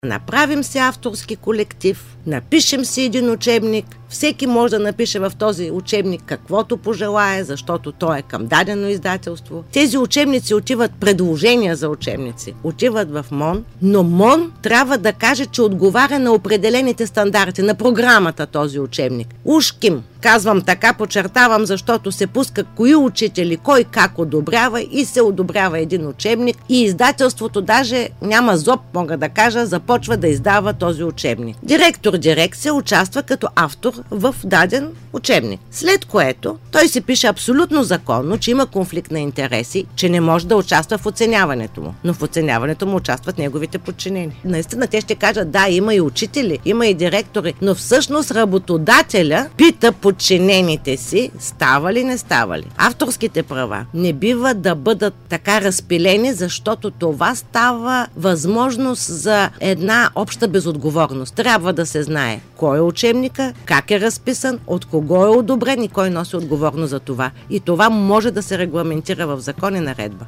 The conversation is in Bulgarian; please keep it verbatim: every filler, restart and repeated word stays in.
Направим си авторски колектив, напишем си един учебник, всеки може да напише в този учебник каквото пожелае, защото той е към дадено издателство. Тези учебници отиват, предложения за учебници, отиват в МОН, но МОН трябва да каже, че отговаря на определените стандарти, на програмата този учебник. Ушким, казвам така, подчертавам, защото се пуска кои учители, кой как одобрява и се одобрява един учебник и издателството даже няма зоб, мога да кажа, започва да издава този учебник. Директор дирекция участва като автор в даден учебник. След което той се пише абсолютно законно, че има конфликт на интереси, че не може да участва в оценяването му. Но в оценяването му участват неговите подчинени. Наистина те ще кажат, да, има и учители, има и директори, но всъщност работодателя пита подчинените си, става ли, не става ли. Авторските права не бива да бъдат така разпилени, защото това става възможност за една обща безотговорност. Трябва да се знае кой е учебника, как е разписан, от кого е одобрен и кой носи отговорност за това. И това може да се регламентира в закон и наредба.